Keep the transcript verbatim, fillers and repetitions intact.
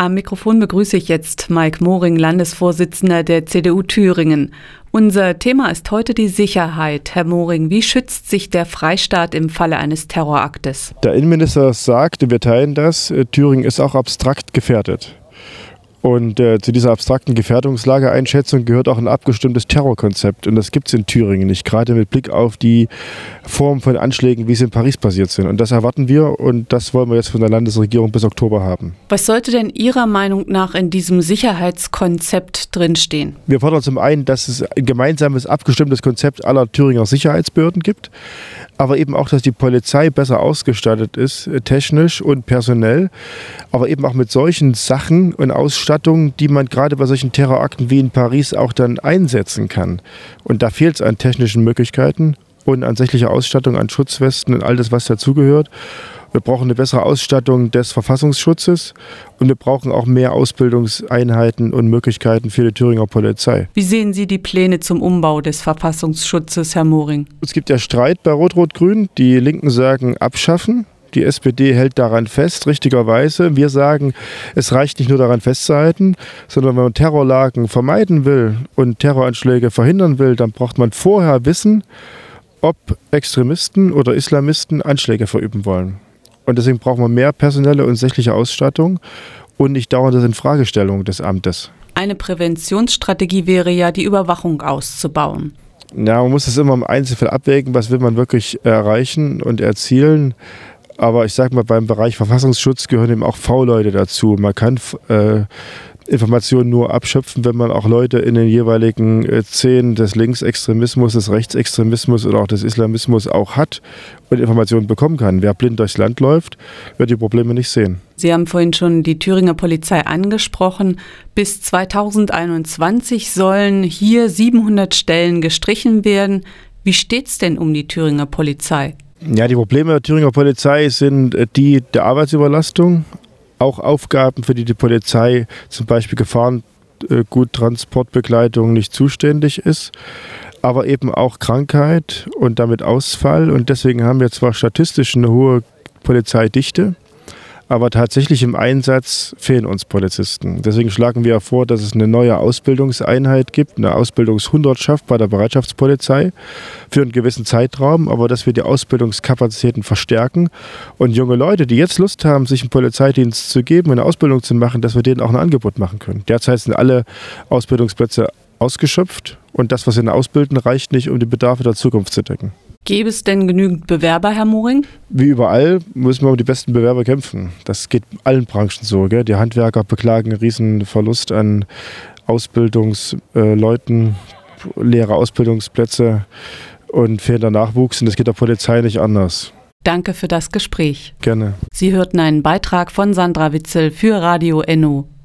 Am Mikrofon begrüße ich jetzt Mike Moring, Landesvorsitzender der C D U Thüringen. Unser Thema ist heute die Sicherheit. Herr Moring, wie schützt sich der Freistaat im Falle eines Terroraktes? Der Innenminister sagte, wir teilen das, Thüringen ist auch abstrakt gefährdet. Und äh, zu dieser abstrakten Gefährdungslageeinschätzung gehört auch ein abgestimmtes Terrorkonzept. Und das gibt es in Thüringen nicht, gerade mit Blick auf die Form von Anschlägen, wie sie in Paris passiert sind. Und das erwarten wir und das wollen wir jetzt von der Landesregierung bis Oktober haben. Was sollte denn Ihrer Meinung nach in diesem Sicherheitskonzept drinstehen? Wir fordern zum einen, dass es ein gemeinsames, abgestimmtes Konzept aller Thüringer Sicherheitsbehörden gibt, aber eben auch, dass die Polizei besser ausgestattet ist, technisch und personell, aber eben auch mit solchen Sachen und Ausstattung, die man gerade bei solchen Terrorakten wie in Paris auch dann einsetzen kann. Und da fehlt es an technischen Möglichkeiten und an sächlicher Ausstattung, an Schutzwesten und all das, was dazugehört. Wir brauchen eine bessere Ausstattung des Verfassungsschutzes und wir brauchen auch mehr Ausbildungseinheiten und Möglichkeiten für die Thüringer Polizei. Wie sehen Sie die Pläne zum Umbau des Verfassungsschutzes, Herr Moring? Es gibt ja Streit bei Rot-Rot-Grün. Die Linken sagen abschaffen. Die S P D hält daran fest, richtigerweise. Wir sagen, es reicht nicht nur daran festzuhalten, sondern wenn man Terrorlagen vermeiden will und Terroranschläge verhindern will, dann braucht man vorher wissen, ob Extremisten oder Islamisten Anschläge verüben wollen. Und deswegen brauchen wir mehr personelle und sächliche Ausstattung und nicht dauernde Infragestellung des Amtes. Eine Präventionsstrategie wäre ja, die Überwachung auszubauen. Ja, man muss es immer im Einzelfall abwägen, was will man wirklich erreichen und erzielen. Aber ich sage mal, beim Bereich Verfassungsschutz gehören eben auch V-Leute dazu. Man kann äh, Informationen nur abschöpfen, wenn man auch Leute in den jeweiligen äh, Szenen des Linksextremismus, des Rechtsextremismus oder auch des Islamismus auch hat und Informationen bekommen kann. Wer blind durchs Land läuft, wird die Probleme nicht sehen. Sie haben vorhin schon die Thüringer Polizei angesprochen. Bis zweitausendeinundzwanzig sollen hier siebenhundert Stellen gestrichen werden. Wie steht es denn um die Thüringer Polizei? Ja, die Probleme der Thüringer Polizei sind die der Arbeitsüberlastung, auch Aufgaben, für die die Polizei zum Beispiel Gefahrguttransportbegleitung nicht zuständig ist, aber eben auch Krankheit und damit Ausfall. Und deswegen haben wir zwar statistisch eine hohe Polizeidichte, aber tatsächlich im Einsatz fehlen uns Polizisten. Deswegen schlagen wir vor, dass es eine neue Ausbildungseinheit gibt, eine Ausbildungshundertschaft bei der Bereitschaftspolizei für einen gewissen Zeitraum, aber dass wir die Ausbildungskapazitäten verstärken und junge Leute, die jetzt Lust haben, sich einen Polizeidienst zu geben, eine Ausbildung zu machen, dass wir denen auch ein Angebot machen können. Derzeit sind alle Ausbildungsplätze ausgeschöpft und das, was sie ausbilden, reicht nicht, um die Bedarfe der Zukunft zu decken. Gäbe es denn genügend Bewerber, Herr Moring? Wie überall müssen wir um die besten Bewerber kämpfen. Das geht allen Branchen so. Gell? Die Handwerker beklagen einen riesen Verlust an Ausbildungsleuten, leere Ausbildungsplätze und fehlender Nachwuchs. Und das geht der Polizei nicht anders. Danke für das Gespräch. Gerne. Sie hörten einen Beitrag von Sandra Witzel für Radio Enno.